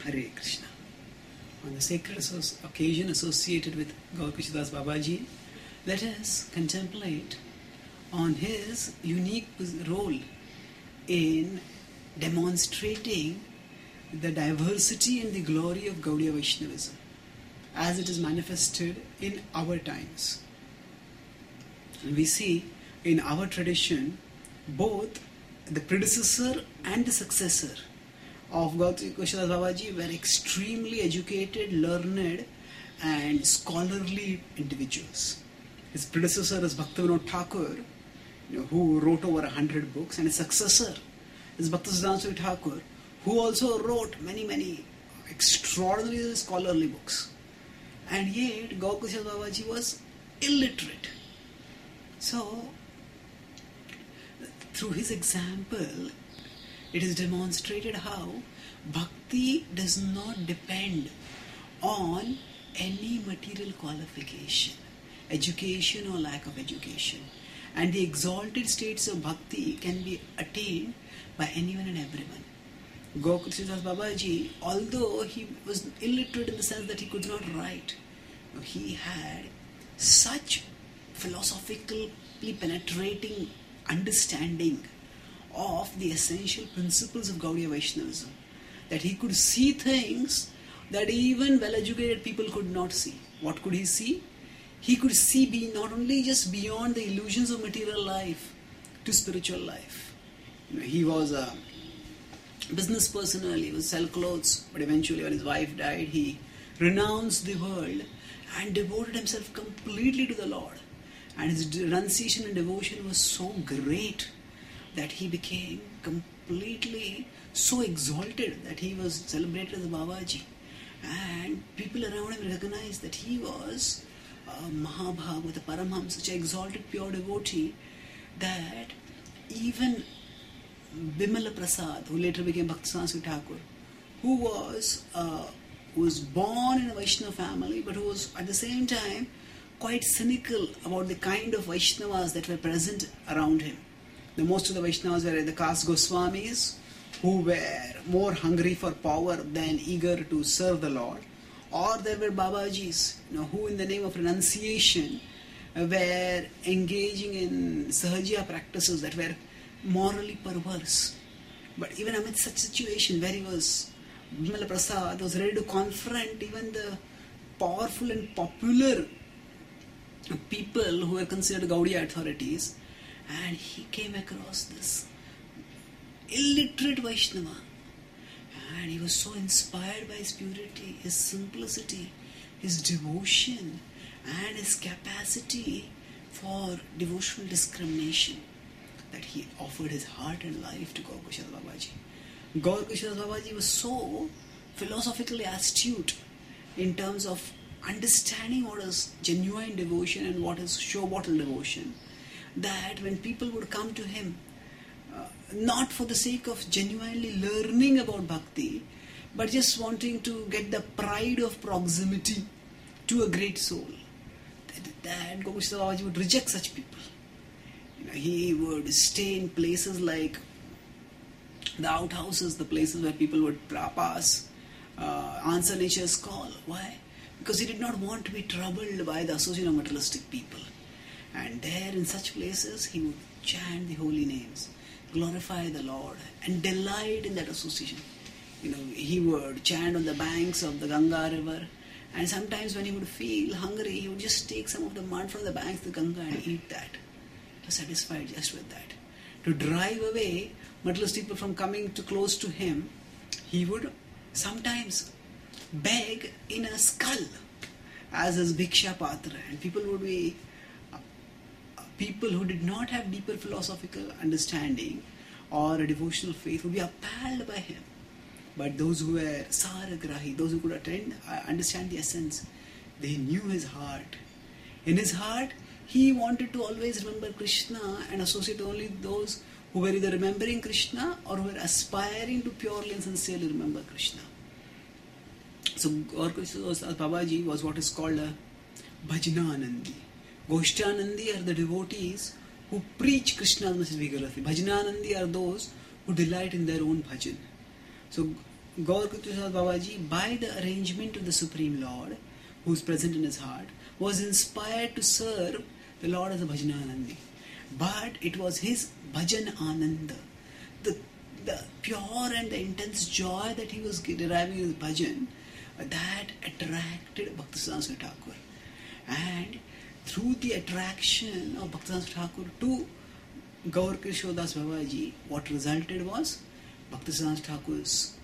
Hare Krishna. On the sacred occasion associated with Gaur Krishnadas Babaji, let us contemplate on his unique role in demonstrating the diversity and the glory of Gaudiya Vaishnavism as it is manifested in our times. And we see in our tradition both the predecessor and the successor of Gaur Krishnadas Babaji were extremely educated, learned and scholarly individuals. His predecessor is Bhaktivinoda Thakur, who wrote over 100 books, and his successor is Bhaktisiddhanta Saraswati Thakur, who also wrote many extraordinary scholarly books. And yet Gaur Krishnadas Babaji was illiterate. So, through his example, it is demonstrated how bhakti does not depend on any material qualification, education or lack of education. And the exalted states of bhakti can be attained by anyone and everyone. Gaur Krishnadas Babaji, although he was illiterate in the sense that he could not write, he had such philosophically penetrating understanding of the essential principles of Gaudiya Vaishnavism that he could see things that even well-educated people could not see. What could he see? He could see not only just beyond the illusions of material life to spiritual life. He was a business person early, he would sell clothes, but eventually when his wife died, he renounced the world and devoted himself completely to the Lord. And his renunciation and devotion was so great that he became completely so exalted that he was celebrated as a Babaji. And people around him recognized that he was a Mahabhagavata, a Paramham, such an exalted pure devotee that even Bimala Prasad, who later became Bhaktisiddhanta Saraswati Thakur, who was born in a Vaishnava family but who was at the same time quite cynical about the kind of Vaishnavas that were present around him. Most of the Vaishnavas were the caste Goswamis, who were more hungry for power than eager to serve the Lord. Or there were Babajis, who in the name of renunciation were engaging in Sahajiya practices that were morally perverse. But even amid such situation where he was, Bimala Prasad was ready to confront even the powerful and popular people who were considered Gaudiya authorities, and he came across this illiterate Vaishnava, and he was so inspired by his purity, his simplicity, his devotion and his capacity for devotional discrimination that he offered his heart and life to Gaur Krishnadas Babaji. Gaur Krishnadas Babaji was so philosophically astute in terms of understanding what is genuine devotion and what is show bottle devotion, that when people would come to him, not for the sake of genuinely learning about bhakti, but just wanting to get the pride of proximity to a great soul, that Gaur Krishnadas Babaji would reject such people. He would stay in places like the outhouses, the places where people would pass, answer nature's call. Why? Because he did not want to be troubled by the association of materialistic people. And there in such places he would chant the holy names, glorify the Lord and delight in that association. He would chant on the banks of the Ganga river, and sometimes when he would feel hungry, he would just take some of the mud from the banks of the Ganga and eat that. He was satisfied just with that. To drive away materialistic people from coming too close to him, he would sometimes beg in a skull as his Bhiksha Patra, and people would be people who did not have deeper philosophical understanding or a devotional faith would be appalled by him. But those who were Saragrahi, those who could understand the essence, they knew his heart. In his heart, he wanted to always remember Krishna and associate only those who were either remembering Krishna or who were aspiring to purely and sincerely remember Krishna. So Gaur Krishnadas Babaji was what is called a Bhajananandi. Goshtanandi are the devotees who preach Krishna's message vigorously. Bhajananandi are those who delight in their own bhajan. So Gaur Krishna Babaji, by the arrangement of the Supreme Lord, who is present in his heart, was inspired to serve the Lord as a Bhajananandi. But it was his Bhajan Ananda, the pure and the intense joy that he was deriving in his bhajan, that attracted Bhaktisiddhanta Thakur. And through the attraction of Bhaktisiddhanta Thakur to Gaur Kishore Das Babaji, what resulted was Bhaktisiddhanta Thakur's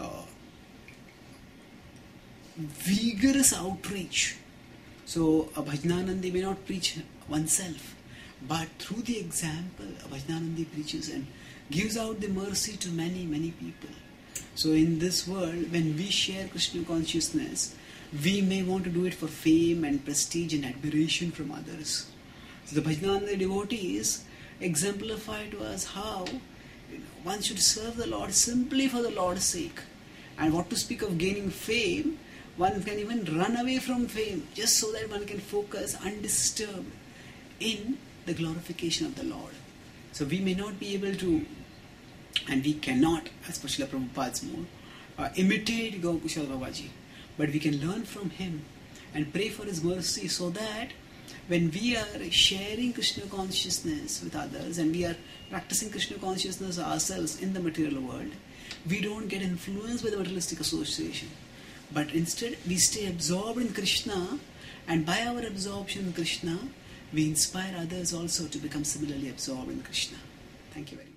vigorous outreach. So a Bhajananandi may not preach oneself, but through the example, a Bhajananandi preaches and gives out the mercy to many, many people. So in this world, when we share Krishna consciousness, we may want to do it for fame and prestige and admiration from others. So the Bhajanananda devotees exemplify to us how one should serve the Lord simply for the Lord's sake. And what to speak of gaining fame, one can even run away from fame just so that one can focus undisturbed in the glorification of the Lord. So we may not be able to, and we cannot, as per Srila Prabhupada's mode, imitate Gaur Kishore Babaji, but we can learn from him and pray for his mercy, so that when we are sharing Krishna consciousness with others and we are practicing Krishna consciousness ourselves in the material world, we don't get influenced by the materialistic association, but instead we stay absorbed in Krishna, and by our absorption in Krishna, we inspire others also to become similarly absorbed in Krishna. Thank you very much.